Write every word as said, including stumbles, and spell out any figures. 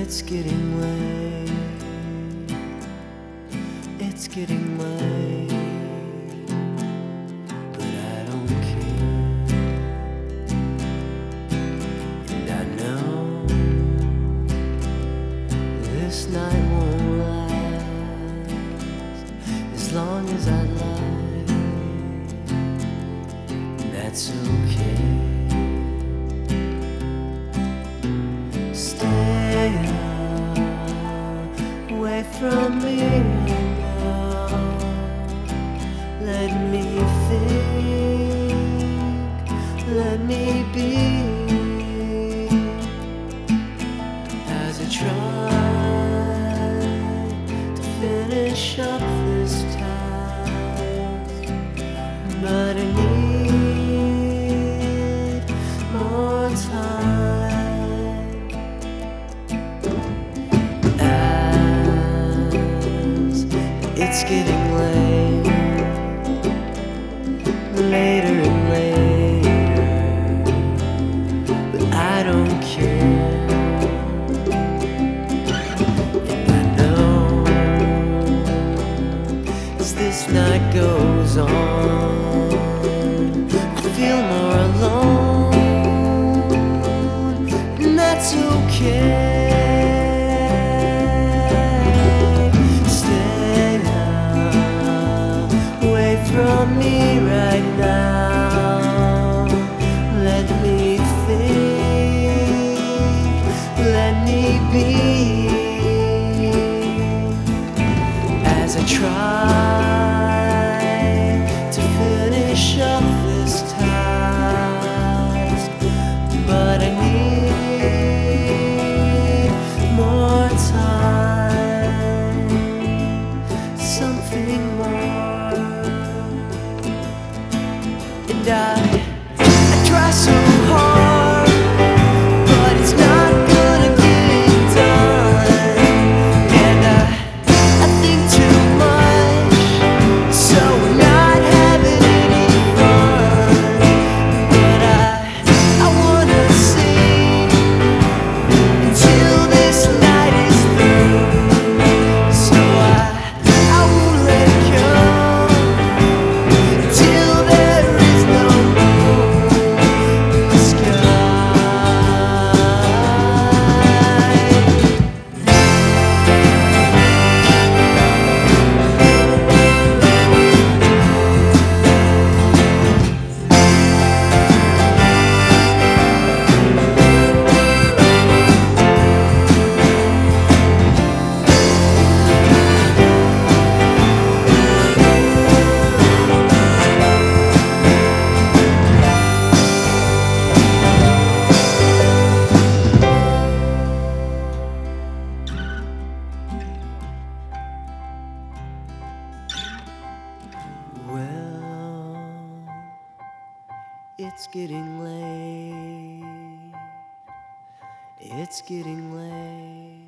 It's getting late. It's getting late, but I don't care. And I know this night won't last as long as I'd like. And that's okay. Stay away from me right now. Let me think, let me be, as I try to finish up this task. But I need more time. As it's getting late, later and later, but I don't care. And I know as this night goes on, I feel more alone, and that's okay. Stay away from me right now. Let me think, let me be, as I try to finish up this task. But I need more time, something more. And I, I try so hard, but it's not gonna get it done. And I, I think too much, so we're not having any fun. But I, I wanna sing until this night is through. So I, I won't let go until there is no moon in the sky. Well, it's getting late. It's getting late.